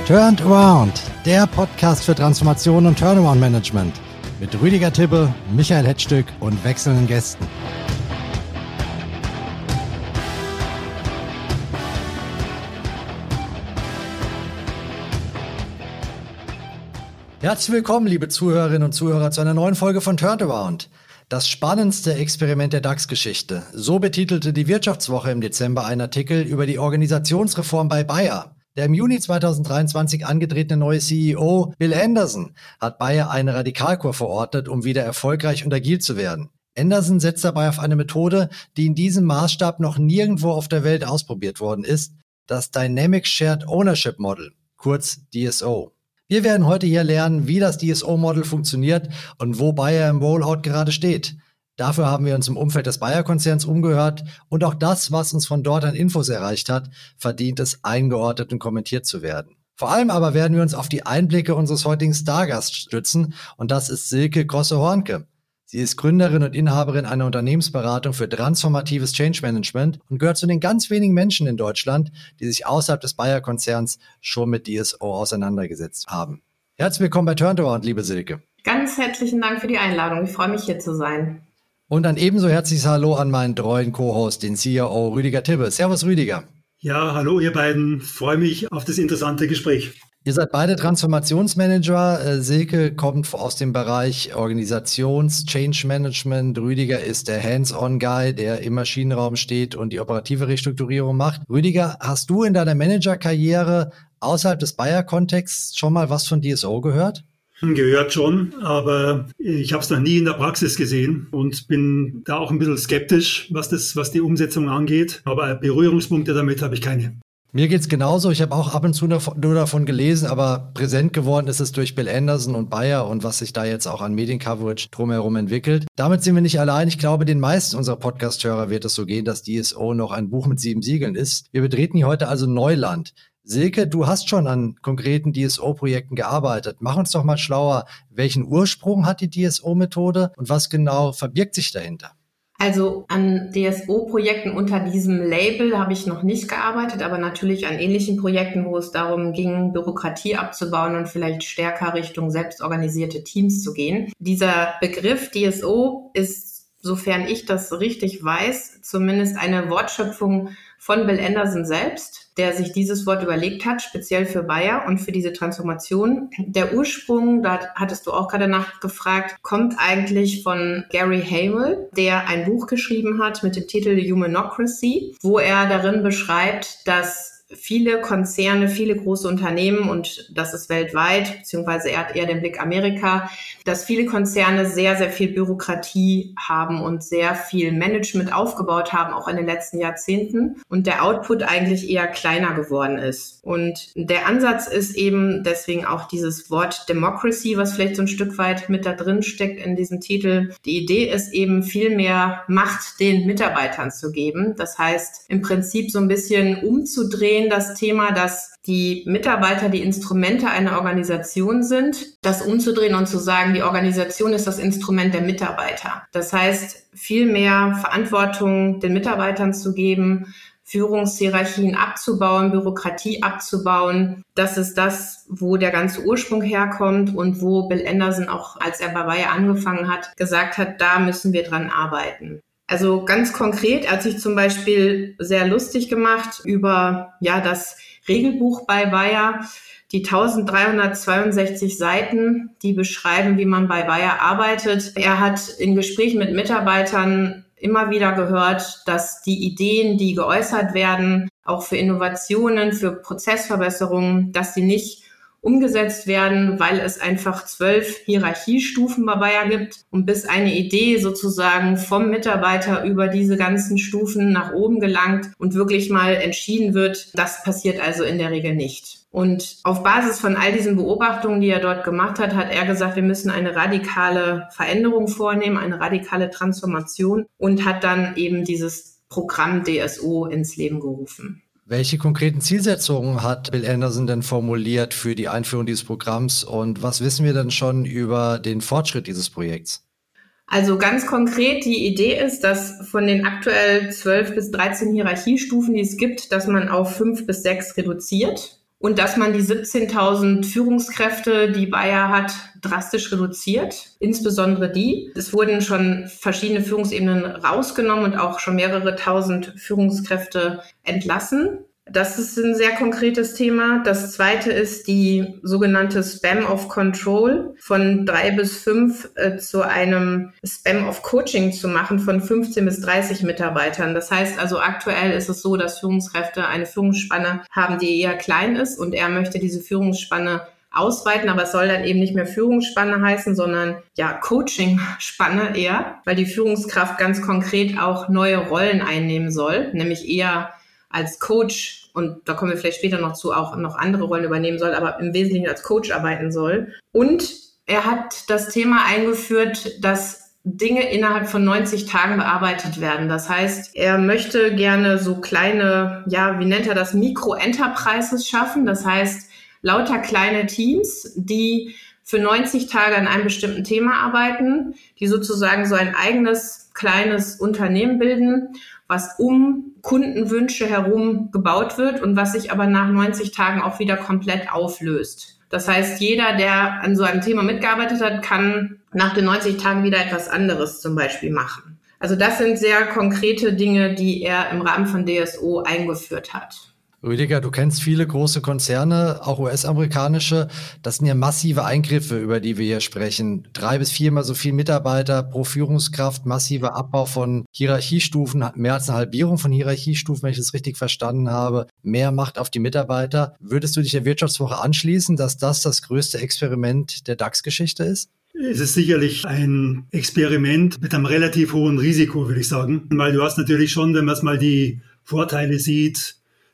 Turned Around, der Podcast für Transformation und Turnaround-Management mit Rüdiger Tibbe, Michael Hetzstück und wechselnden Gästen. Herzlich willkommen, liebe Zuhörerinnen und Zuhörer, zu einer neuen Folge von Turned Around. Das spannendste Experiment der DAX-Geschichte. So betitelte die Wirtschaftswoche im Dezember einen Artikel über die Organisationsreform bei Bayer. Der im Juni 2023 angetretene neue CEO Bill Anderson hat Bayer eine Radikalkur verordnet, um wieder erfolgreich und agil zu werden. Anderson setzt dabei auf eine Methode, die in diesem Maßstab noch nirgendwo auf der Welt ausprobiert worden ist, das Dynamic Shared Ownership Model, kurz DSO. Wir werden heute hier lernen, wie das DSO-Model funktioniert und wo Bayer im Rollout gerade steht. Dafür haben wir uns im Umfeld des Bayer-Konzerns umgehört und auch das, was uns von dort an Infos erreicht hat, verdient es, eingeordnet und kommentiert zu werden. Vor allem aber werden wir uns auf die Einblicke unseres heutigen Stargasts stützen und das ist Silke Grosse-Hornke. Sie ist Gründerin und Inhaberin einer Unternehmensberatung für transformatives Change Management und gehört zu den ganz wenigen Menschen in Deutschland, die sich außerhalb des Bayer-Konzerns schon mit DSO auseinandergesetzt haben. Herzlich willkommen bei Turned Around, liebe Silke. Ganz herzlichen Dank für die Einladung. Ich freue mich, hier zu sein. Und ein ebenso herzliches Hallo an meinen treuen Co-Host, den CEO Rüdiger Tibbe. Servus, Rüdiger. Ja, hallo ihr beiden. Freue mich auf das interessante Gespräch. Ihr seid beide Transformationsmanager. Silke kommt aus dem Bereich Change Management. Rüdiger ist der Hands-on-Guy, der im Maschinenraum steht und die operative Restrukturierung macht. Rüdiger, hast du in deiner Managerkarriere außerhalb des Bayer-Kontexts schon mal was von DSO gehört? Gehört schon, aber ich habe es noch nie in der Praxis gesehen und bin da auch ein bisschen skeptisch, was die Umsetzung angeht. Aber Berührungspunkte damit habe ich keine. Mir geht's genauso. Ich habe auch ab und zu nur davon gelesen, aber präsent geworden ist es durch Bill Anderson und Bayer und was sich da jetzt auch an Mediencoverage drumherum entwickelt. Damit sind wir nicht allein. Ich glaube, den meisten unserer Podcast-Hörer wird es so gehen, dass DSO noch ein Buch mit 7 Siegeln ist. Wir betreten hier heute also Neuland. Silke, du hast schon an konkreten DSO-Projekten gearbeitet. Mach uns doch mal schlauer. Welchen Ursprung hat die DSO-Methode und was genau verbirgt sich dahinter? Also an DSO-Projekten unter diesem Label habe ich noch nicht gearbeitet, aber natürlich an ähnlichen Projekten, wo es darum ging, Bürokratie abzubauen und vielleicht stärker Richtung selbstorganisierte Teams zu gehen. Dieser Begriff DSO ist, sofern ich das richtig weiß, zumindest eine Wortschöpfung von Bill Anderson selbst, der sich dieses Wort überlegt hat, speziell für Bayer und für diese Transformation. Der Ursprung, da hattest du auch gerade nachgefragt, kommt eigentlich von Gary Hamel, der ein Buch geschrieben hat mit dem Titel Humanocracy, wo er darin beschreibt, dass viele Konzerne, viele große Unternehmen, und das ist weltweit, beziehungsweise er hat eher den Blick Amerika, dass viele Konzerne sehr, sehr viel Bürokratie haben und sehr viel Management aufgebaut haben, auch in den letzten Jahrzehnten, und der Output eigentlich eher kleiner geworden ist. Und der Ansatz ist eben deswegen auch dieses Wort Democracy, was vielleicht so ein Stück weit mit da drin steckt in diesem Titel. Die Idee ist eben, viel mehr Macht den Mitarbeitern zu geben. Das heißt, im Prinzip so ein bisschen umzudrehen, das Thema, dass die Mitarbeiter die Instrumente einer Organisation sind, das umzudrehen und zu sagen, die Organisation ist das Instrument der Mitarbeiter. Das heißt, viel mehr Verantwortung den Mitarbeitern zu geben, Führungshierarchien abzubauen, Bürokratie abzubauen. Das ist das, wo der ganze Ursprung herkommt und wo Bill Anderson auch, als er bei Bayer angefangen hat, gesagt hat, da müssen wir dran arbeiten. Also ganz konkret, er hat sich zum Beispiel sehr lustig gemacht über das Regelbuch bei Bayer, die 1362 Seiten, die beschreiben, wie man bei Bayer arbeitet. Er hat in Gesprächen mit Mitarbeitern immer wieder gehört, dass die Ideen, die geäußert werden, auch für Innovationen, für Prozessverbesserungen, dass die nicht umgesetzt werden, weil es einfach 12 Hierarchiestufen bei Bayer gibt und bis eine Idee sozusagen vom Mitarbeiter über diese ganzen Stufen nach oben gelangt und wirklich mal entschieden wird, das passiert also in der Regel nicht. Und auf Basis von all diesen Beobachtungen, die er dort gemacht hat, hat er gesagt, wir müssen eine radikale Veränderung vornehmen, eine radikale Transformation, und hat dann eben dieses Programm DSO ins Leben gerufen. Welche konkreten Zielsetzungen hat Bill Anderson denn formuliert für die Einführung dieses Programms und was wissen wir denn schon über den Fortschritt dieses Projekts? Also ganz konkret, die Idee ist, dass von den aktuell 12 bis 13 Hierarchiestufen, die es gibt, dass man auf 5 bis 6 reduziert und dass man die 17.000 Führungskräfte, die Bayer hat, drastisch reduziert, insbesondere die. Es wurden schon verschiedene Führungsebenen rausgenommen und auch schon mehrere tausend Führungskräfte entlassen. Das ist ein sehr konkretes Thema. Das zweite ist die sogenannte Span of Control von 3 bis 5 zu einem Span of Coaching zu machen von 15 bis 30 Mitarbeitern. Das heißt also, aktuell ist es so, dass Führungskräfte eine Führungsspanne haben, die eher klein ist, und er möchte diese Führungsspanne ausweiten, aber es soll dann eben nicht mehr Führungsspanne heißen, sondern ja Coaching-Spanne eher, weil die Führungskraft ganz konkret auch neue Rollen einnehmen soll, nämlich eher als Coach, und da kommen wir vielleicht später noch zu, auch noch andere Rollen übernehmen soll, aber im Wesentlichen als Coach arbeiten soll. Und er hat das Thema eingeführt, dass Dinge innerhalb von 90 Tagen bearbeitet werden. Das heißt, er möchte gerne so kleine, ja, wie nennt er das, Mikro-Enterprises schaffen. Das heißt, lauter kleine Teams, die für 90 Tage an einem bestimmten Thema arbeiten, die sozusagen so ein eigenes kleines Unternehmen bilden, was um Kundenwünsche herum gebaut wird und was sich aber nach 90 Tagen auch wieder komplett auflöst. Das heißt, jeder, der an so einem Thema mitgearbeitet hat, kann nach den 90 Tagen wieder etwas anderes zum Beispiel machen. Also das sind sehr konkrete Dinge, die er im Rahmen von DSO eingeführt hat. Rüdiger, du kennst viele große Konzerne, auch US-amerikanische. Das sind ja massive Eingriffe, über die wir hier sprechen. 3 bis 4 Mal so viel Mitarbeiter pro Führungskraft, massiver Abbau von Hierarchiestufen, mehr als eine Halbierung von Hierarchiestufen, wenn ich das richtig verstanden habe, mehr Macht auf die Mitarbeiter. Würdest du dich der Wirtschaftswoche anschließen, dass das größte Experiment der DAX-Geschichte ist? Es ist sicherlich ein Experiment mit einem relativ hohen Risiko, würde ich sagen. Weil du hast natürlich schon, wenn man es mal die Vorteile sieht,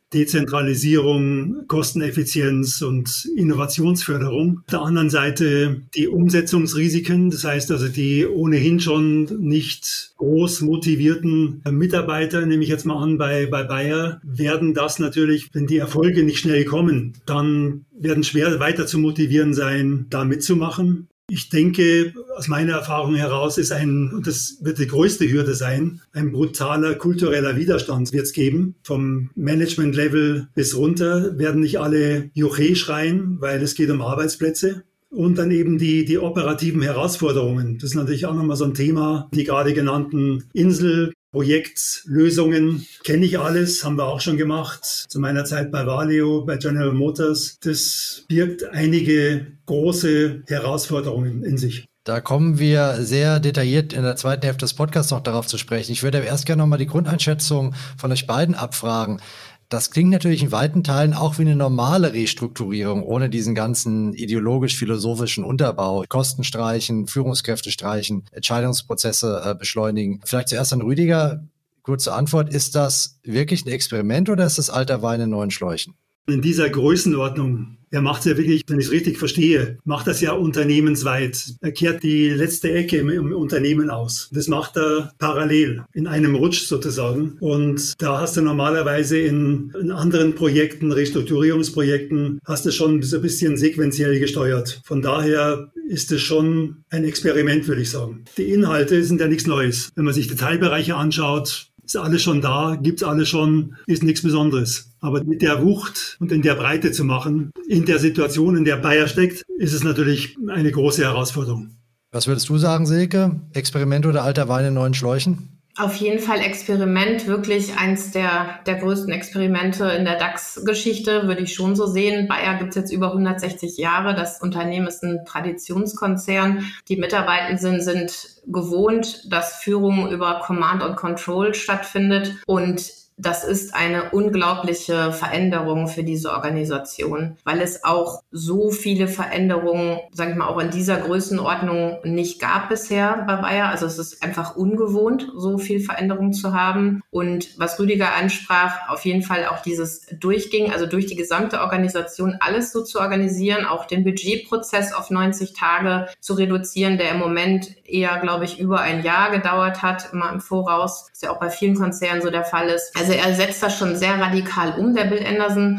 Dezentralisierung, Kosteneffizienz und Innovationsförderung. Auf der anderen Seite die Umsetzungsrisiken, das heißt also die ohnehin schon nicht groß motivierten Mitarbeiter, nehme ich jetzt mal an, bei Bayer, werden das natürlich, wenn die Erfolge nicht schnell kommen, dann werden schwer weiter zu motivieren sein, da mitzumachen. Ich denke, aus meiner Erfahrung heraus und das wird die größte Hürde sein, ein brutaler kultureller Widerstand wird es geben. Vom Management-Level bis runter werden nicht alle Juche schreien, weil es geht um Arbeitsplätze. Und dann eben die operativen Herausforderungen. Das ist natürlich auch nochmal so ein Thema, die gerade genannten Projektlösungen, kenne ich alles, haben wir auch schon gemacht. Zu meiner Zeit bei Valeo, bei General Motors. Das birgt einige große Herausforderungen in sich. Da kommen wir sehr detailliert in der zweiten Hälfte des Podcasts noch darauf zu sprechen. Ich würde aber erst gerne nochmal die Grundeinschätzung von euch beiden abfragen. Das klingt natürlich in weiten Teilen auch wie eine normale Restrukturierung, ohne diesen ganzen ideologisch-philosophischen Unterbau. Kosten streichen, Führungskräfte streichen, Entscheidungsprozesse beschleunigen. Vielleicht zuerst an Rüdiger. Kurze Antwort, ist das wirklich ein Experiment oder ist das alter Wein in neuen Schläuchen? In dieser Größenordnung, er macht es ja wirklich, wenn ich es richtig verstehe, macht das ja unternehmensweit. Er kehrt die letzte Ecke im Unternehmen aus. Das macht er parallel, in einem Rutsch sozusagen. Und da hast du normalerweise in anderen Projekten, Restrukturierungsprojekten, hast du schon so ein bisschen sequenziell gesteuert. Von daher ist es schon ein Experiment, würde ich sagen. Die Inhalte sind ja nichts Neues. Wenn man sich Detailbereiche anschaut, ist alles schon da, gibt's alles schon, ist nichts Besonderes. Aber mit der Wucht und in der Breite zu machen, in der Situation, in der Bayer steckt, ist es natürlich eine große Herausforderung. Was würdest du sagen, Silke? Experiment oder alter Wein in neuen Schläuchen? Auf jeden Fall Experiment, wirklich eins der größten Experimente in der DAX-Geschichte, würde ich schon so sehen. Bayer gibt es jetzt über 160 Jahre. Das Unternehmen ist ein Traditionskonzern. Die Mitarbeitenden sind gewohnt, dass Führung über Command and Control stattfindet, und das ist eine unglaubliche Veränderung für diese Organisation, weil es auch so viele Veränderungen, sage ich mal, auch in dieser Größenordnung nicht gab bisher bei Bayer. Also es ist einfach ungewohnt, so viel Veränderung zu haben. Und was Rüdiger ansprach, auf jeden Fall auch dieses Durchging, also durch die gesamte Organisation alles so zu organisieren, auch den Budgetprozess auf 90 Tage zu reduzieren, der im Moment eher, glaube ich, über ein Jahr gedauert hat, immer im Voraus, was ja auch bei vielen Konzernen so der Fall ist. Also er setzt das schon sehr radikal um, der Bill Anderson.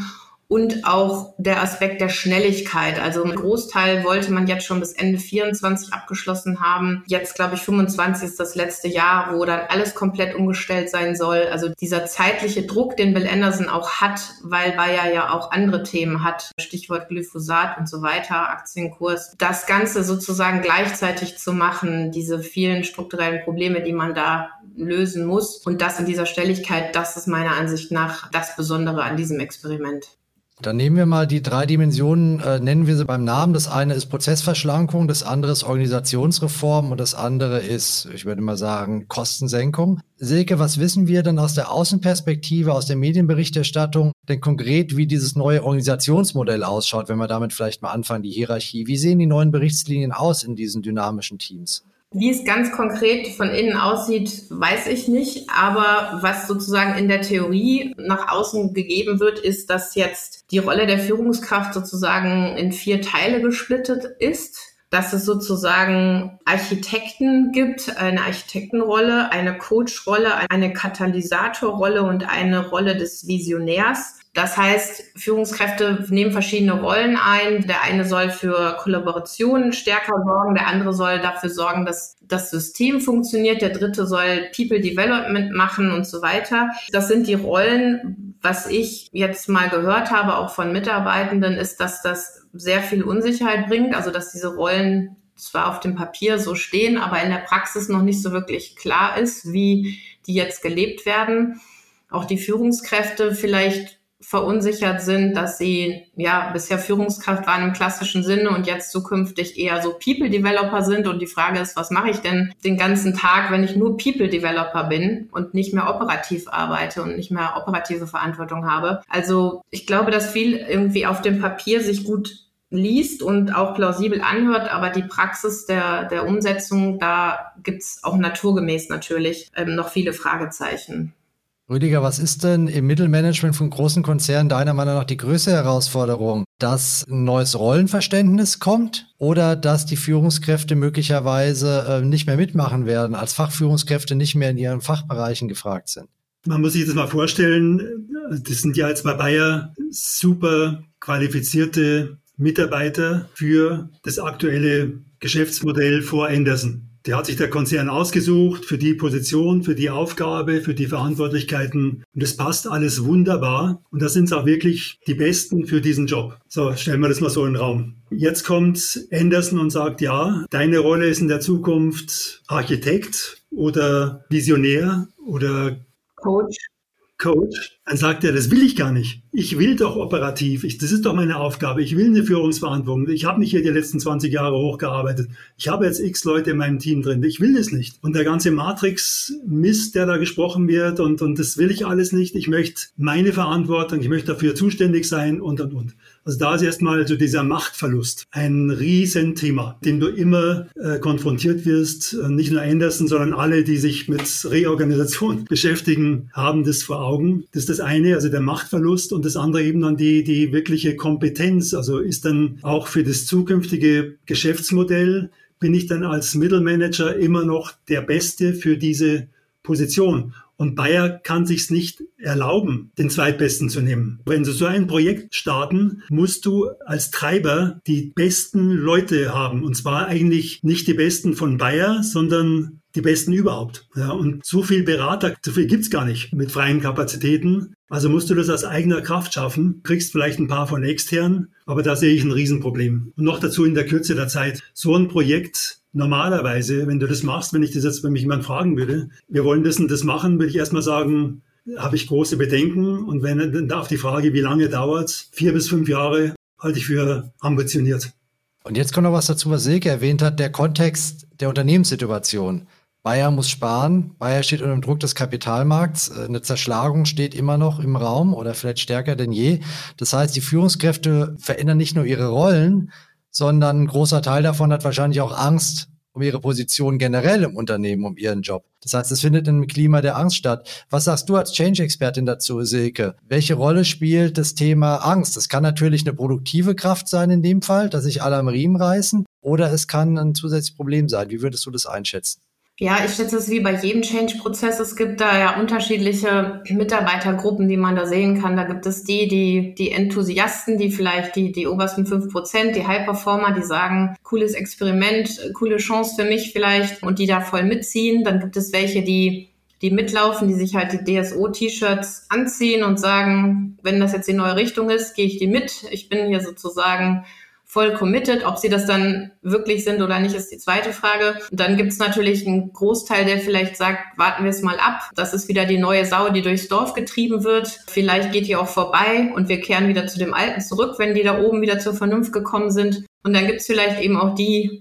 Und auch der Aspekt der Schnelligkeit. Also ein Großteil wollte man jetzt schon bis Ende 24 abgeschlossen haben. Jetzt, glaube ich, 25 ist das letzte Jahr, wo dann alles komplett umgestellt sein soll. Also dieser zeitliche Druck, den Bill Anderson auch hat, weil Bayer ja auch andere Themen hat, Stichwort Glyphosat und so weiter, Aktienkurs. Das Ganze sozusagen gleichzeitig zu machen, diese vielen strukturellen Probleme, die man da lösen muss. Und das in dieser Schnelligkeit, das ist meiner Ansicht nach das Besondere an diesem Experiment. Dann nehmen wir mal die 3 Dimensionen, nennen wir sie beim Namen. Das eine ist Prozessverschlankung, das andere ist Organisationsreform und das andere ist, ich würde mal sagen, Kostensenkung. Silke, was wissen wir denn aus der Außenperspektive, aus der Medienberichterstattung, denn konkret, wie dieses neue Organisationsmodell ausschaut, wenn wir damit vielleicht mal anfangen, die Hierarchie. Wie sehen die neuen Berichtslinien aus in diesen dynamischen Teams? Wie es ganz konkret von innen aussieht, weiß ich nicht. Aber was sozusagen in der Theorie nach außen gegeben wird, ist, dass jetzt die Rolle der Führungskraft sozusagen in 4 Teile gesplittet ist. Dass es sozusagen Architekten gibt, eine Architektenrolle, eine Coachrolle, eine Katalysatorrolle und eine Rolle des Visionärs. Das heißt, Führungskräfte nehmen verschiedene Rollen ein. Der eine soll für Kollaboration stärker sorgen, der andere soll dafür sorgen, dass das System funktioniert, der dritte soll People Development machen und so weiter. Das sind die Rollen. Was ich jetzt mal gehört habe, auch von Mitarbeitenden, ist, dass das sehr viel Unsicherheit bringt, also dass diese Rollen zwar auf dem Papier so stehen, aber in der Praxis noch nicht so wirklich klar ist, wie die jetzt gelebt werden. Auch die Führungskräfte vielleicht verunsichert sind, dass sie ja bisher Führungskraft waren im klassischen Sinne und jetzt zukünftig eher so People-Developer sind. Und die Frage ist, was mache ich denn den ganzen Tag, wenn ich nur People-Developer bin und nicht mehr operativ arbeite und nicht mehr operative Verantwortung habe? Also ich glaube, dass viel irgendwie auf dem Papier sich gut liest und auch plausibel anhört, aber die Praxis der Umsetzung, da gibt's auch naturgemäß natürlich noch viele Fragezeichen. Rüdiger, was ist denn im Mittelmanagement von großen Konzernen deiner Meinung nach die größte Herausforderung? Dass ein neues Rollenverständnis kommt oder dass die Führungskräfte möglicherweise nicht mehr mitmachen werden, als Fachführungskräfte nicht mehr in ihren Fachbereichen gefragt sind? Man muss sich das mal vorstellen, das sind ja jetzt bei Bayer super qualifizierte Mitarbeiter für das aktuelle Geschäftsmodell vor Anderson. Der hat sich der Konzern ausgesucht für die Position, für die Aufgabe, für die Verantwortlichkeiten. Und das passt alles wunderbar. Und da sind es auch wirklich die Besten für diesen Job. So, stellen wir das mal so in den Raum. Jetzt kommt Anderson und sagt, ja, deine Rolle ist in der Zukunft Architekt oder Visionär oder Coach. Dann sagt er, das will ich gar nicht. Ich will doch operativ. Das ist doch meine Aufgabe. Ich will eine Führungsverantwortung. Ich habe mich hier die letzten 20 Jahre hochgearbeitet. Ich habe jetzt x Leute in meinem Team drin. Ich will das nicht. Und der ganze Matrix-Mist, der da gesprochen wird, und das will ich alles nicht. Ich möchte meine Verantwortung, ich möchte dafür zuständig sein und. Also da ist erstmal so dieser Machtverlust ein Riesenthema, dem du immer konfrontiert wirst. Nicht nur Anderson, sondern alle, die sich mit Reorganisation beschäftigen, haben das vor Augen. Das ist das eine, also der Machtverlust, und das andere eben dann die wirkliche Kompetenz. Also ist dann auch für das zukünftige Geschäftsmodell, bin ich dann als Mittelmanager immer noch der Beste für diese Position. Und Bayer kann sich's nicht erlauben, den Zweitbesten zu nehmen. Wenn Sie so ein Projekt starten, musst du als Treiber die besten Leute haben. Und zwar eigentlich nicht die besten von Bayer, sondern die besten überhaupt. Ja, und so viel Berater, so viel gibt's gar nicht mit freien Kapazitäten. Also musst du das aus eigener Kraft schaffen, kriegst vielleicht ein paar von extern, aber da sehe ich ein Riesenproblem. Und noch dazu in der Kürze der Zeit. So ein Projekt, normalerweise, wenn du das machst, wenn mich jemand fragen würde, wir wollen das und das machen, würde ich erstmal sagen, habe ich große Bedenken. Und wenn dann auf die Frage, wie lange dauert's, 4 bis 5 Jahre, halte ich für ambitioniert. Und jetzt kommt noch was dazu, was Silke erwähnt hat, der Kontext der Unternehmenssituation. Bayer muss sparen, Bayer steht unter dem Druck des Kapitalmarkts, eine Zerschlagung steht immer noch im Raum oder vielleicht stärker denn je. Das heißt, die Führungskräfte verändern nicht nur ihre Rollen, sondern ein großer Teil davon hat wahrscheinlich auch Angst um ihre Position generell im Unternehmen, um ihren Job. Das heißt, es findet in einem Klima der Angst statt. Was sagst du als Change-Expertin dazu, Silke? Welche Rolle spielt das Thema Angst? Es kann natürlich eine produktive Kraft sein in dem Fall, dass sich alle am Riemen reißen, oder es kann ein zusätzliches Problem sein. Wie würdest du das einschätzen? Ja, ich schätze es wie bei jedem Change-Prozess. Es gibt da ja unterschiedliche Mitarbeitergruppen, die man da sehen kann. Da gibt es die Enthusiasten, die vielleicht die obersten 5%, die High-Performer, die sagen, cooles Experiment, coole Chance für mich vielleicht und die da voll mitziehen. Dann gibt es welche, die mitlaufen, die sich halt die DSO-T-Shirts anziehen und sagen, wenn das jetzt die neue Richtung ist, gehe ich die mit. Ich bin hier sozusagen voll committed. Ob sie das dann wirklich sind oder nicht, ist die zweite Frage. Und dann gibt es natürlich einen Großteil, der vielleicht sagt, warten wir es mal ab. Das ist wieder die neue Sau, die durchs Dorf getrieben wird. Vielleicht geht die auch vorbei und wir kehren wieder zu dem Alten zurück, wenn die da oben wieder zur Vernunft gekommen sind. Und dann gibt es vielleicht eben auch die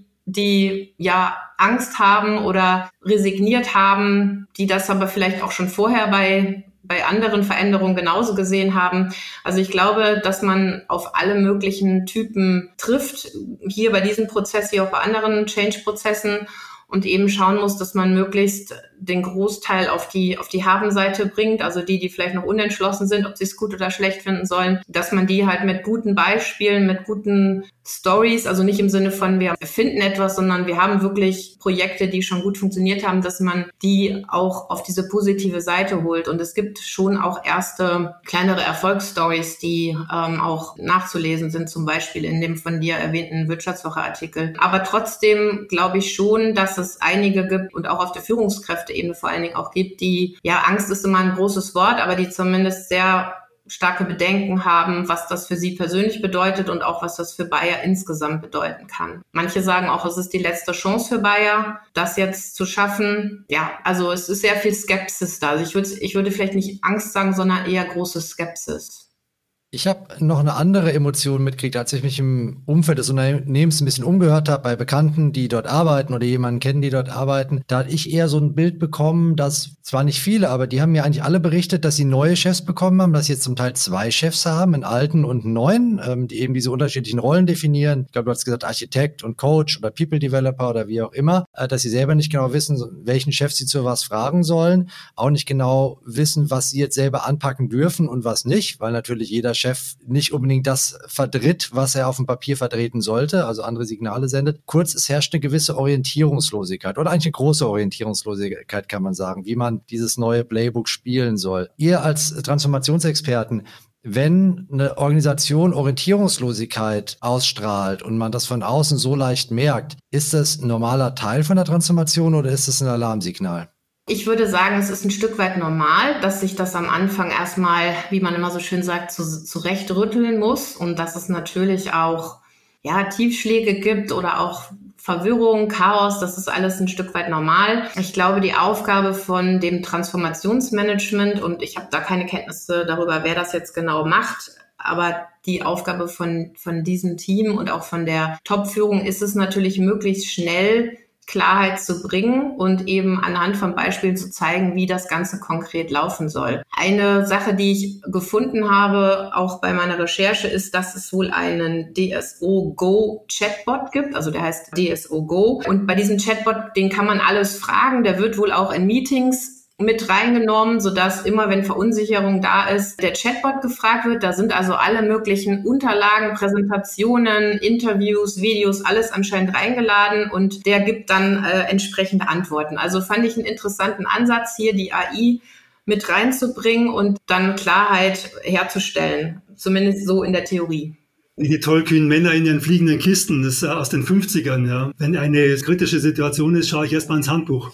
ja Angst haben oder resigniert haben, die das aber vielleicht auch schon vorher bei anderen Veränderungen genauso gesehen haben. Also ich glaube, dass man auf alle möglichen Typen trifft, hier bei diesem Prozess, wie auch bei anderen Change-Prozessen und eben schauen muss, dass man möglichst den Großteil auf die Habenseite bringt, also die vielleicht noch unentschlossen sind, ob sie es gut oder schlecht finden sollen, dass man die halt mit guten Beispielen, mit guten Stories, also nicht im Sinne von wir erfinden etwas, sondern wir haben wirklich Projekte, die schon gut funktioniert haben, dass man die auch auf diese positive Seite holt. Und es gibt schon auch erste kleinere Erfolgsstories, die auch nachzulesen sind, zum Beispiel in dem von dir erwähnten Wirtschaftswoche-Artikel. Aber trotzdem glaube ich schon, dass es einige gibt und auch auf der Führungskräfteebene vor allen Dingen auch gibt, die, ja, Angst ist immer ein großes Wort, aber die zumindest sehr starke Bedenken haben, was das für sie persönlich bedeutet und auch was das für Bayer insgesamt bedeuten kann. Manche sagen auch, es ist die letzte Chance für Bayer, das jetzt zu schaffen. Ja, also es ist sehr viel Skepsis da. Also ich würde vielleicht nicht Angst sagen, sondern eher große Skepsis. Ich habe noch eine andere Emotion mitgekriegt, als ich mich im Umfeld des Unternehmens ein bisschen umgehört habe, bei Bekannten, die dort arbeiten oder jemanden kennen, die dort arbeiten. Da hatte ich eher so ein Bild bekommen, dass zwar nicht viele, aber die haben mir eigentlich alle berichtet, dass sie neue Chefs bekommen haben, dass sie jetzt zum Teil 2 Chefs haben, einen alten und einen neuen, die eben diese unterschiedlichen Rollen definieren. Ich glaube, du hast gesagt Architekt und Coach oder People Developer oder wie auch immer, dass sie selber nicht genau wissen, welchen Chef sie zu was fragen sollen, auch nicht genau wissen, was sie jetzt selber anpacken dürfen und was nicht, weil natürlich jeder Chef nicht unbedingt das vertritt, was er auf dem Papier vertreten sollte, also andere Signale sendet. Kurz, es herrscht eine gewisse Orientierungslosigkeit oder eigentlich eine große Orientierungslosigkeit, kann man sagen, wie man dieses neue Playbook spielen soll. Ihr als Transformationsexperten, wenn eine Organisation Orientierungslosigkeit ausstrahlt und man das von außen so leicht merkt, ist das ein normaler Teil von der Transformation oder ist das ein Alarmsignal? Ich würde sagen, es ist ein Stück weit normal, dass sich das am Anfang erstmal, wie man immer so schön sagt, zurechtrütteln muss und dass es natürlich auch Tiefschläge gibt oder auch Verwirrung, Chaos, das ist alles ein Stück weit normal. Ich glaube, die Aufgabe von dem Transformationsmanagement, und ich habe da keine Kenntnisse darüber, wer das jetzt genau macht, aber die Aufgabe von diesem Team und auch von der Top-Führung ist es natürlich, möglichst schnell Klarheit zu bringen und eben anhand von Beispielen zu zeigen, wie das Ganze konkret laufen soll. Eine Sache, die ich gefunden habe, auch bei meiner Recherche, ist, dass es wohl einen DSO Go Chatbot gibt, also der heißt DSO Go. Und bei diesem Chatbot, den kann man alles fragen, der wird wohl auch in Meetings mit reingenommen, sodass immer, wenn Verunsicherung da ist, der Chatbot gefragt wird. Da sind also alle möglichen Unterlagen, Präsentationen, Interviews, Videos, alles anscheinend reingeladen und der gibt dann entsprechende Antworten. Also fand ich einen interessanten Ansatz, hier die AI mit reinzubringen und dann Klarheit herzustellen, zumindest so in der Theorie. Die tollkühnen Männer in ihren fliegenden Kisten, das ist aus den 50ern, ja. Wenn eine kritische Situation ist, schaue ich erstmal ins Handbuch.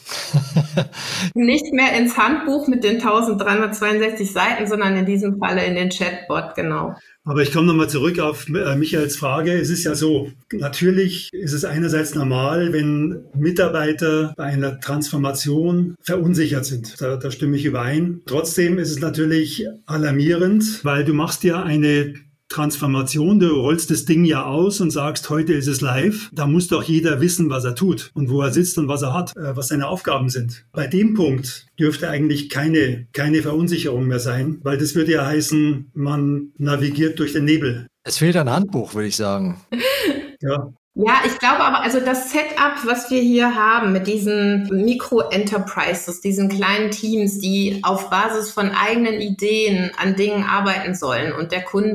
Nicht mehr ins Handbuch mit den 1362 Seiten, sondern in diesem Falle in den Chatbot, genau. Aber ich komme nochmal zurück auf Michaels Frage. Es ist ja so, natürlich ist es einerseits normal, wenn Mitarbeiter bei einer Transformation verunsichert sind. Da stimme ich überein. Trotzdem ist es natürlich alarmierend, weil du machst ja eine Transformation, du rollst das Ding ja aus und sagst, heute ist es live. Da muss doch jeder wissen, was er tut und wo er sitzt und was er hat, was seine Aufgaben sind. Bei dem Punkt dürfte eigentlich keine Verunsicherung mehr sein, weil das würde ja heißen, man navigiert durch den Nebel. Es fehlt ein Handbuch, würde ich sagen. Ja. Ja, ich glaube aber, also das Setup, was wir hier haben mit diesen Micro-Enterprises, diesen kleinen Teams, die auf Basis von eigenen Ideen an Dingen arbeiten sollen und der Kunde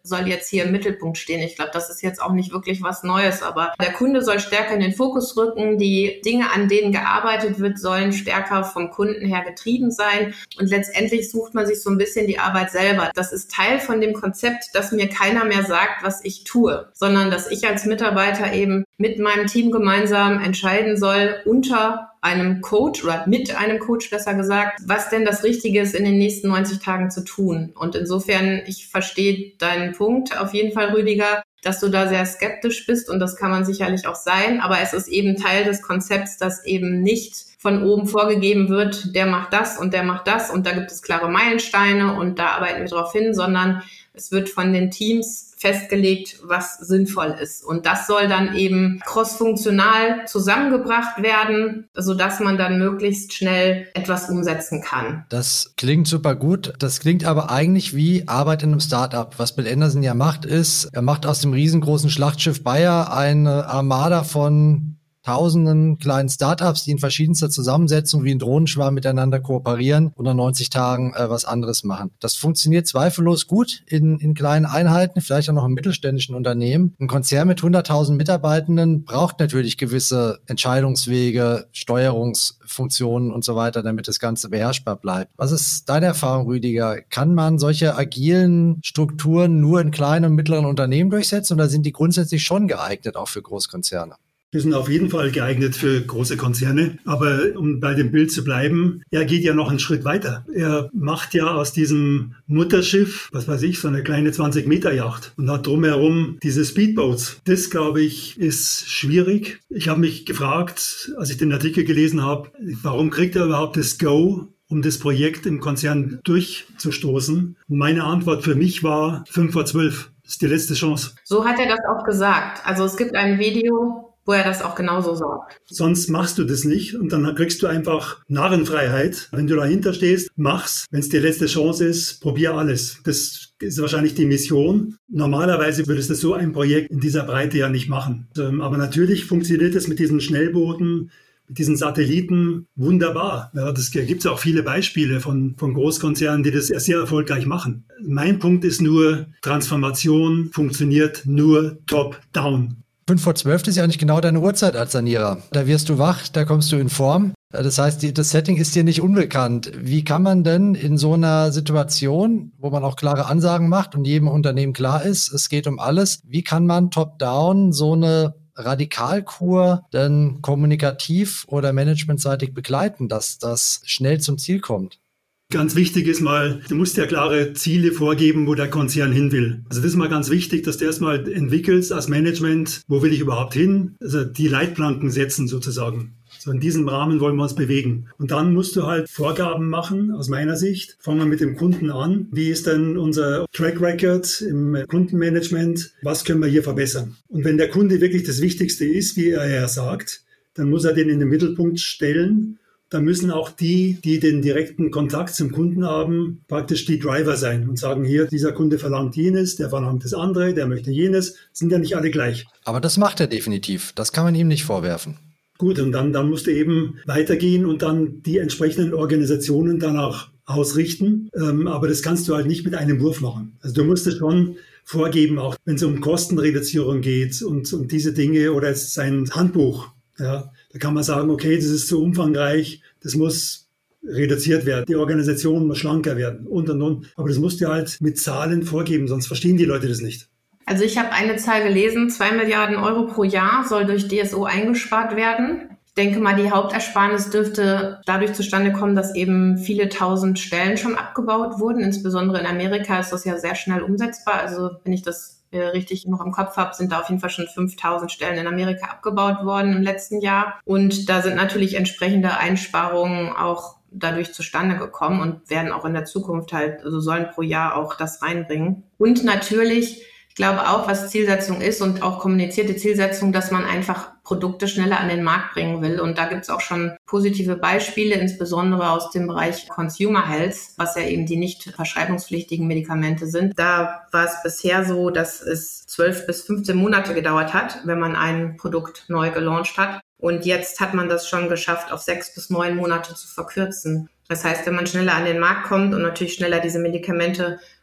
soll jetzt hier im Mittelpunkt stehen. Ich glaube, das ist jetzt auch nicht wirklich was Neues, aber der Kunde soll stärker in den Fokus rücken. Die Dinge, an denen gearbeitet wird, sollen stärker vom Kunden her getrieben sein. Und letztendlich sucht man sich so ein bisschen die Arbeit selber. Das ist Teil von dem Konzept, dass mir keiner mehr sagt, was ich tue, sondern dass ich als Mitarbeiter eben mit meinem Team gemeinsam entscheiden soll, unter einem Coach oder mit einem Coach besser gesagt, was denn das Richtige ist, in den nächsten 90 Tagen zu tun. Und insofern, ich verstehe deinen Punkt auf jeden Fall, Rüdiger, dass du da sehr skeptisch bist und das kann man sicherlich auch sein, aber es ist eben Teil des Konzepts, dass eben nicht von oben vorgegeben wird, der macht das und der macht das und da gibt es klare Meilensteine und da arbeiten wir drauf hin, sondern es wird von den Teams festgelegt, was sinnvoll ist. Und das soll dann eben crossfunktional zusammengebracht werden, sodass man dann möglichst schnell etwas umsetzen kann. Das klingt super gut. Das klingt aber eigentlich wie Arbeit in einem Startup. Was Bill Anderson ja macht, ist, er macht aus dem riesengroßen Schlachtschiff Bayer eine Armada von Tausenden kleinen Startups, die in verschiedenster Zusammensetzung wie ein Drohnenschwarm miteinander kooperieren und nach 90 Tagen was anderes machen. Das funktioniert zweifellos gut in kleinen Einheiten, vielleicht auch noch im mittelständischen Unternehmen. Ein Konzern mit 100.000 Mitarbeitenden braucht natürlich gewisse Entscheidungswege, Steuerungsfunktionen und so weiter, damit das Ganze beherrschbar bleibt. Was ist deine Erfahrung, Rüdiger? Kann man solche agilen Strukturen nur in kleinen und mittleren Unternehmen durchsetzen oder sind die grundsätzlich schon geeignet, auch für Großkonzerne? Die sind auf jeden Fall geeignet für große Konzerne. Aber um bei dem Bild zu bleiben, er geht ja noch einen Schritt weiter. Er macht ja aus diesem Mutterschiff, was weiß ich, so eine kleine 20-Meter-Yacht und hat drumherum diese Speedboats. Das, glaube ich, ist schwierig. Ich habe mich gefragt, als ich den Artikel gelesen habe, warum kriegt er überhaupt das Go, um das Projekt im Konzern durchzustoßen? Und meine Antwort für mich war 5 vor 12. Das ist die letzte Chance. So hat er das auch gesagt. Also es gibt ein Video, wo er das auch genauso sagt. Sonst machst du das nicht und dann kriegst du einfach Narrenfreiheit. Wenn du dahinter stehst, mach's. Wenn es die letzte Chance ist, probier alles. Das ist wahrscheinlich die Mission. Normalerweise würdest du so ein Projekt in dieser Breite ja nicht machen. Aber natürlich funktioniert es mit diesen Schnellbooten, mit diesen Satelliten wunderbar. Ja, das gibt es auch viele Beispiele von Großkonzernen, die das sehr erfolgreich machen. Mein Punkt ist nur, Transformation funktioniert nur top-down. 5 vor 12 ist ja nicht genau deine Uhrzeit als Sanierer. Da wirst du wach, da kommst du in Form. Das heißt, das Setting ist dir nicht unbekannt. Wie kann man denn in so einer Situation, wo man auch klare Ansagen macht und jedem Unternehmen klar ist, es geht um alles, wie kann man top-down so eine Radikalkur denn kommunikativ oder managementseitig begleiten, dass das schnell zum Ziel kommt? Ganz wichtig ist mal, du musst ja klare Ziele vorgeben, wo der Konzern hin will. Also das ist mal ganz wichtig, dass du erstmal entwickelst als Management, wo will ich überhaupt hin? Also die Leitplanken setzen sozusagen. So in diesem Rahmen wollen wir uns bewegen. Und dann musst du halt Vorgaben machen, aus meiner Sicht. Fangen wir mit dem Kunden an. Wie ist denn unser Track Record im Kundenmanagement? Was können wir hier verbessern? Und wenn der Kunde wirklich das Wichtigste ist, wie er ja sagt, dann muss er den in den Mittelpunkt stellen. Dann müssen auch die den direkten Kontakt zum Kunden haben, praktisch die Driver sein und sagen, hier, dieser Kunde verlangt jenes, der verlangt das andere, der möchte jenes. Sind ja nicht alle gleich. Aber das macht er definitiv. Das kann man ihm nicht vorwerfen. Gut, und dann musst du eben weitergehen und dann die entsprechenden Organisationen danach ausrichten. Aber das kannst du halt nicht mit einem Wurf machen. Also du musst es schon vorgeben, auch wenn es um Kostenreduzierung geht und diese Dinge oder es ist ein Handbuch. Ja, da kann man sagen, okay, das ist zu umfangreich, das muss reduziert werden, die Organisation muss schlanker werden und. Aber das musst du halt mit Zahlen vorgeben, sonst verstehen die Leute das nicht. Also ich habe eine Zahl gelesen, 2 Milliarden Euro pro Jahr soll durch DSO eingespart werden. Ich denke mal, die Hauptersparnis dürfte dadurch zustande kommen, dass eben viele tausend Stellen schon abgebaut wurden. Insbesondere in Amerika ist das ja sehr schnell umsetzbar. Also wenn ich das richtig noch im Kopf habe, sind da auf jeden Fall schon 5.000 Stellen in Amerika abgebaut worden im letzten Jahr. Und da sind natürlich entsprechende Einsparungen auch dadurch zustande gekommen und werden auch in der Zukunft halt, also sollen pro Jahr auch das reinbringen. Und natürlich, ich glaube auch, was Zielsetzung ist und auch kommunizierte Zielsetzung, dass man einfach Produkte schneller an den Markt bringen will. Und da gibt es auch schon positive Beispiele, insbesondere aus dem Bereich Consumer Health, was ja eben die nicht verschreibungspflichtigen Medikamente sind. Da war es bisher so, dass es 12 bis 15 Monate gedauert hat, wenn man ein Produkt neu gelauncht hat. Und jetzt hat man das schon geschafft, auf 6 bis 9 Monate zu verkürzen. Das heißt, wenn man schneller an den Markt kommt und natürlich schneller diese Medikamente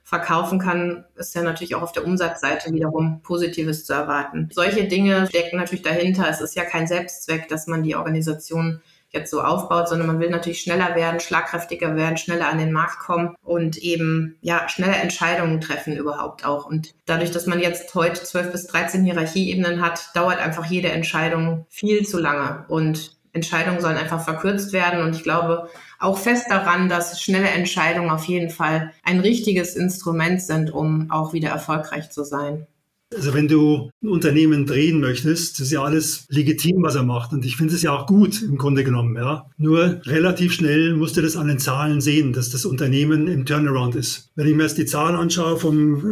verkaufen kann, ist ja natürlich auch auf der Umsatzseite wiederum Positives zu erwarten. Solche Dinge stecken natürlich dahinter. Es ist ja kein Selbstzweck, dass man die Organisation jetzt so aufbaut, sondern man will natürlich schneller werden, schlagkräftiger werden, schneller an den Markt kommen und eben schneller Entscheidungen treffen überhaupt auch. Und dadurch, dass man jetzt heute 12 bis 13 Hierarchieebenen hat, dauert einfach jede Entscheidung viel zu lange und Entscheidungen sollen einfach verkürzt werden. Und ich glaube auch fest daran, dass schnelle Entscheidungen auf jeden Fall ein richtiges Instrument sind, um auch wieder erfolgreich zu sein. Also wenn du ein Unternehmen drehen möchtest, das ist ja alles legitim, was er macht. Und ich finde es ja auch gut im Grunde genommen. Ja. Nur relativ schnell musst du das an den Zahlen sehen, dass das Unternehmen im Turnaround ist. Wenn ich mir jetzt die Zahlen anschaue vom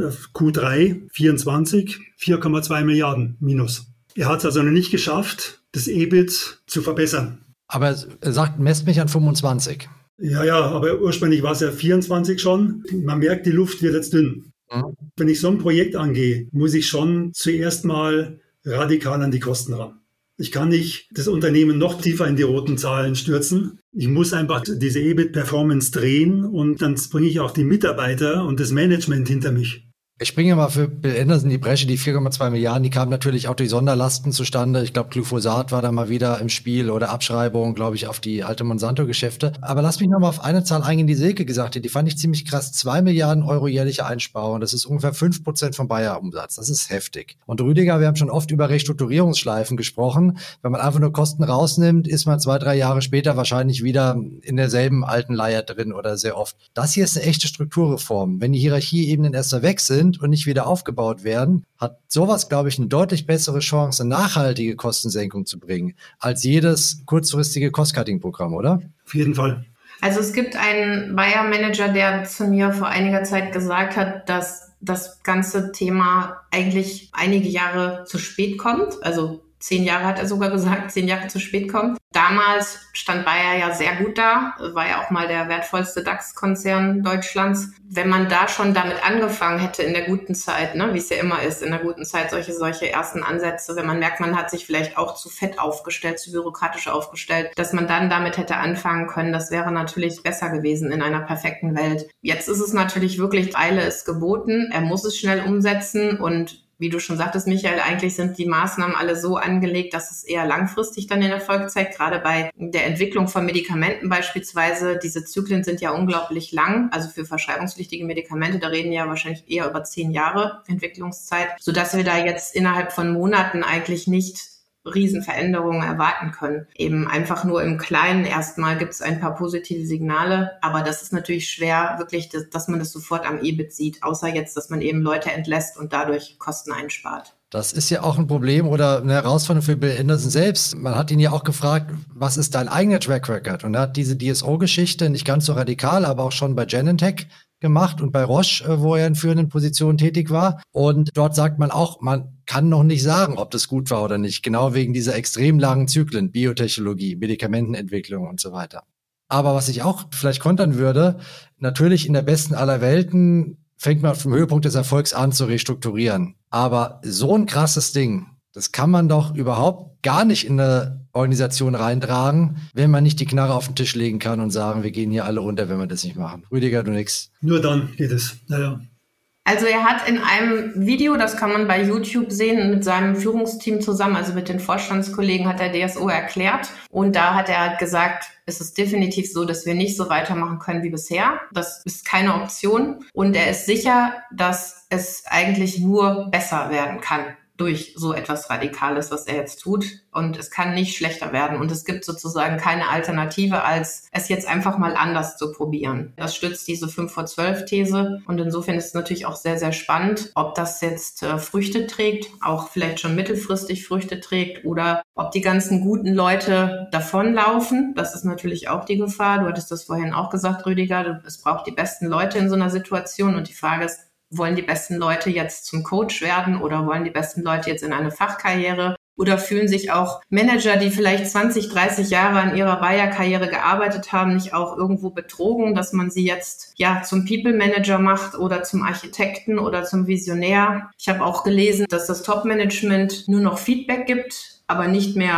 Q3 24, 4,2 Milliarden minus. Er hat es also noch nicht geschafft, das EBIT zu verbessern. Aber er sagt, messt mich an 25. Ja, aber ursprünglich war es ja 24 schon. Man merkt, die Luft wird jetzt dünn. Wenn ich so ein Projekt angehe, muss ich schon zuerst mal radikal an die Kosten ran. Ich kann nicht das Unternehmen noch tiefer in die roten Zahlen stürzen. Ich muss einfach diese EBIT-Performance drehen und dann bringe ich auch die Mitarbeiter und das Management hinter mich. Ich springe mal für Bill Anderson in die Bresche, die 4,2 Milliarden, die kamen natürlich auch durch Sonderlasten zustande. Ich glaube, Glyphosat war da mal wieder im Spiel oder Abschreibung, glaube ich, auf die alte Monsanto-Geschäfte. Aber lass mich nochmal auf eine Zahl eingehen, die Silke gesagt hat, die fand ich ziemlich krass. 2 Milliarden Euro jährliche Einsparung, das ist ungefähr 5% vom Bayer-Umsatz. Das ist heftig. Und Rüdiger, wir haben schon oft über Restrukturierungsschleifen gesprochen. Wenn man einfach nur Kosten rausnimmt, ist man 2-3 Jahre später wahrscheinlich wieder in derselben alten Leier drin oder sehr oft. Das hier ist eine echte Strukturreform. Wenn die Hierarchieebenen erst weg sind und nicht wieder aufgebaut werden, hat sowas, glaube ich, eine deutlich bessere Chance, eine nachhaltige Kostensenkung zu bringen, als jedes kurzfristige Cost-Cutting-Programm, oder? Auf jeden Fall. Also es gibt einen Bayer-Manager, der zu mir vor einiger Zeit gesagt hat, dass das ganze Thema eigentlich einige Jahre zu spät kommt. Also 10 Jahre hat er sogar gesagt, 10 Jahre zu spät kommt. Damals stand Bayer ja sehr gut da, war ja auch mal der wertvollste DAX-Konzern Deutschlands. Wenn man da schon damit angefangen hätte in der guten Zeit, ne, wie es ja immer ist, in der guten Zeit solche ersten Ansätze, wenn man merkt, man hat sich vielleicht auch zu fett aufgestellt, zu bürokratisch aufgestellt, dass man dann damit hätte anfangen können, das wäre natürlich besser gewesen in einer perfekten Welt. Jetzt ist es natürlich wirklich, Eile ist geboten, er muss es schnell umsetzen und wie du schon sagtest, Michael, eigentlich sind die Maßnahmen alle so angelegt, dass es eher langfristig dann den Erfolg zeigt. Gerade bei der Entwicklung von Medikamenten beispielsweise. Diese Zyklen sind ja unglaublich lang. Also für verschreibungspflichtige Medikamente, da reden wir ja wahrscheinlich eher über 10 Jahre Entwicklungszeit, sodass wir da jetzt innerhalb von Monaten eigentlich nicht Riesenveränderungen erwarten können. Eben einfach nur im Kleinen erstmal gibt es ein paar positive Signale, aber das ist natürlich schwer, wirklich, dass man das sofort am EBIT sieht, außer jetzt, dass man eben Leute entlässt und dadurch Kosten einspart. Das ist ja auch ein Problem oder eine Herausforderung für Bill Anderson selbst. Man hat ihn ja auch gefragt, was ist dein eigener Track Record? Und er hat diese DSO-Geschichte nicht ganz so radikal, aber auch schon bei Genentech gemacht und bei Roche, wo er in führenden Positionen tätig war. Und dort sagt man auch, man kann noch nicht sagen, ob das gut war oder nicht, genau wegen dieser extrem langen Zyklen, Biotechnologie, Medikamentenentwicklung und so weiter. Aber was ich auch vielleicht kontern würde, natürlich in der besten aller Welten fängt man auf dem Höhepunkt des Erfolgs an zu restrukturieren. Aber so ein krasses Ding, das kann man doch überhaupt gar nicht in eine Organisation reintragen, wenn man nicht die Knarre auf den Tisch legen kann und sagen, wir gehen hier alle runter, wenn wir das nicht machen. Rüdiger, du nix. Nur dann geht es. Ja. Also er hat in einem Video, das kann man bei YouTube sehen, mit seinem Führungsteam zusammen, also mit den Vorstandskollegen, hat er DSO erklärt. Und da hat er gesagt, es ist definitiv so, dass wir nicht so weitermachen können wie bisher. Das ist keine Option. Und er ist sicher, dass es eigentlich nur besser werden kann durch so etwas Radikales, was er jetzt tut. Und es kann nicht schlechter werden. Und es gibt sozusagen keine Alternative, als es jetzt einfach mal anders zu probieren. Das stützt diese 5 vor 12 These. Und insofern ist es natürlich auch sehr, sehr spannend, ob das jetzt Früchte trägt, auch vielleicht schon mittelfristig Früchte trägt oder ob die ganzen guten Leute davonlaufen. Das ist natürlich auch die Gefahr. Du hattest das vorhin auch gesagt, Rüdiger. Es braucht die besten Leute in so einer Situation. Und die Frage ist, wollen die besten Leute jetzt zum Coach werden oder wollen die besten Leute jetzt in eine Fachkarriere? Oder fühlen sich auch Manager, die vielleicht 20, 30 Jahre an ihrer Bayer-Karriere gearbeitet haben, nicht auch irgendwo betrogen, dass man sie jetzt zum People-Manager macht oder zum Architekten oder zum Visionär? Ich habe auch gelesen, dass das Top-Management nur noch Feedback gibt, aber nicht mehr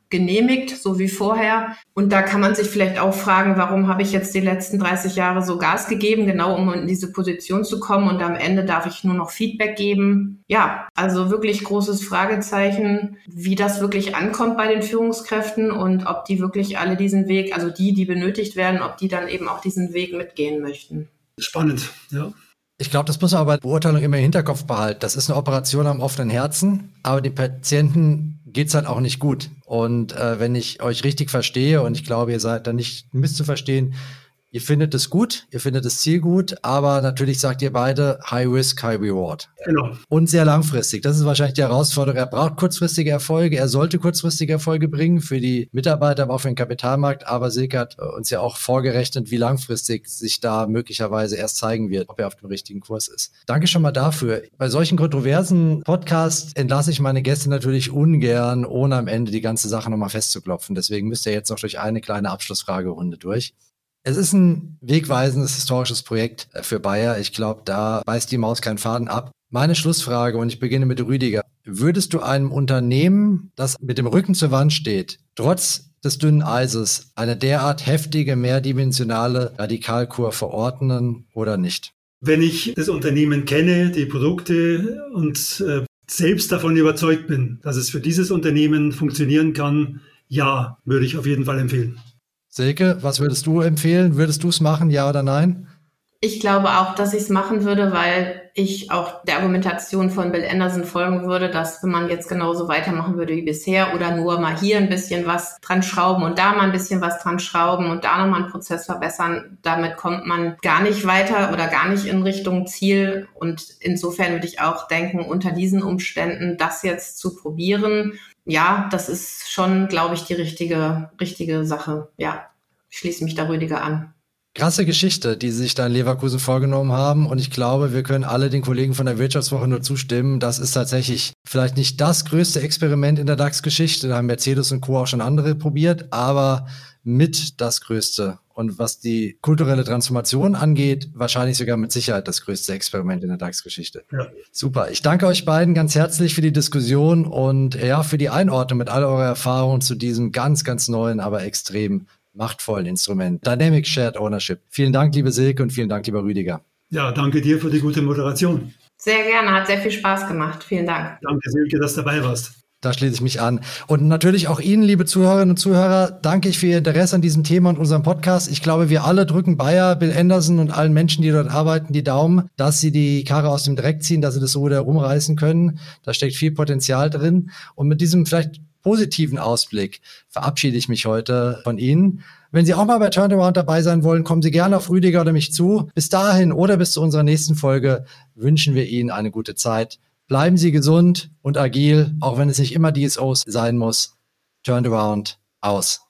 genehmigt, so wie vorher. Und da kann man sich vielleicht auch fragen, warum habe ich jetzt die letzten 30 Jahre so Gas gegeben, genau um in diese Position zu kommen, und am Ende darf ich nur noch Feedback geben. Ja, also wirklich großes Fragezeichen, wie das wirklich ankommt bei den Führungskräften und ob die wirklich alle diesen Weg, also die benötigt werden, ob die dann eben auch diesen Weg mitgehen möchten. Spannend, ja. Ich glaube, das muss man aber bei Beurteilung immer im Hinterkopf behalten. Das ist eine Operation am offenen Herzen, aber den Patienten geht's halt auch nicht gut. Und wenn ich euch richtig verstehe, und ich glaube, ihr seid da nicht misszuverstehen, ihr findet es gut, ihr findet das Ziel gut, aber natürlich sagt ihr beide High Risk, High Reward. Genau. Und sehr langfristig. Das ist wahrscheinlich die Herausforderung. Er braucht kurzfristige Erfolge, er sollte kurzfristige Erfolge bringen für die Mitarbeiter, aber auch für den Kapitalmarkt. Aber Silke hat uns ja auch vorgerechnet, wie langfristig sich da möglicherweise erst zeigen wird, ob er auf dem richtigen Kurs ist. Danke schon mal dafür. Bei solchen kontroversen Podcasts entlasse ich meine Gäste natürlich ungern, ohne am Ende die ganze Sache nochmal festzuklopfen. Deswegen müsst ihr jetzt noch durch eine kleine Abschlussfragerunde durch. Es ist ein wegweisendes historisches Projekt für Bayer. Ich glaube, da beißt die Maus keinen Faden ab. Meine Schlussfrage, und ich beginne mit Rüdiger. Würdest du einem Unternehmen, das mit dem Rücken zur Wand steht, trotz des dünnen Eises, eine derart heftige, mehrdimensionale Radikalkur verordnen oder nicht? Wenn ich das Unternehmen kenne, die Produkte und selbst davon überzeugt bin, dass es für dieses Unternehmen funktionieren kann, ja, würde ich auf jeden Fall empfehlen. Silke, was würdest du empfehlen? Würdest du es machen, ja oder nein? Ich glaube auch, dass ich es machen würde, weil ich auch der Argumentation von Bill Anderson folgen würde, dass wenn man jetzt genauso weitermachen würde wie bisher oder nur mal hier ein bisschen was dran schrauben und da mal ein bisschen was dran schrauben und da nochmal einen Prozess verbessern, damit kommt man gar nicht weiter oder gar nicht in Richtung Ziel. Und insofern würde ich auch denken, unter diesen Umständen das jetzt zu probieren, ja, das ist schon, glaube ich, die richtige Sache. Ja, ich schließe mich da Rüdiger an. Krasse Geschichte, die sie sich da in Leverkusen vorgenommen haben. Und ich glaube, wir können alle den Kollegen von der Wirtschaftswoche nur zustimmen. Das ist tatsächlich vielleicht nicht das größte Experiment in der DAX-Geschichte. Da haben Mercedes und Co. auch schon andere probiert, aber mit das größte. Und was die kulturelle Transformation angeht, wahrscheinlich sogar mit Sicherheit das größte Experiment in der DAX-Geschichte. Ja. Super. Ich danke euch beiden ganz herzlich für die Diskussion und ja, für die Einordnung mit all eurer Erfahrung zu diesem ganz, ganz neuen, aber extrem machtvollen Instrument. Dynamic Shared Ownership. Vielen Dank, liebe Silke, und vielen Dank, lieber Rüdiger. Ja, danke dir für die gute Moderation. Sehr gerne, hat sehr viel Spaß gemacht. Vielen Dank. Danke, Silke, dass du dabei warst. Da schließe ich mich an. Und natürlich auch Ihnen, liebe Zuhörerinnen und Zuhörer, danke ich für Ihr Interesse an diesem Thema und unserem Podcast. Ich glaube, wir alle drücken Bayer, Bill Anderson und allen Menschen, die dort arbeiten, die Daumen, dass sie die Karre aus dem Dreck ziehen, dass sie das so wieder rumreißen können. Da steckt viel Potenzial drin. Und mit diesem vielleicht positiven Ausblick verabschiede ich mich heute von Ihnen. Wenn Sie auch mal bei Turnaround dabei sein wollen, kommen Sie gerne auf Rüdiger oder mich zu. Bis dahin oder bis zu unserer nächsten Folge wünschen wir Ihnen eine gute Zeit. Bleiben Sie gesund und agil, auch wenn es nicht immer DSOs sein muss. Turnaround aus.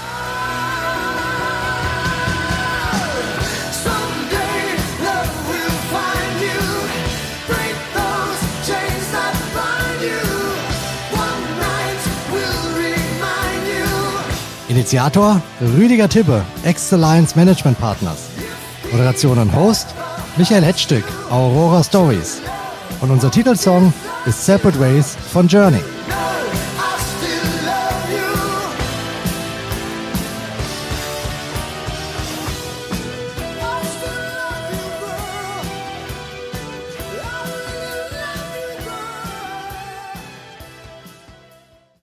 Initiator Rüdiger Tippe, Ex-Alliance Management Partners. Moderation und Host Michael Hetzstück, Aurora Stories. Und unser Titelsong ist Separate Ways von Journey.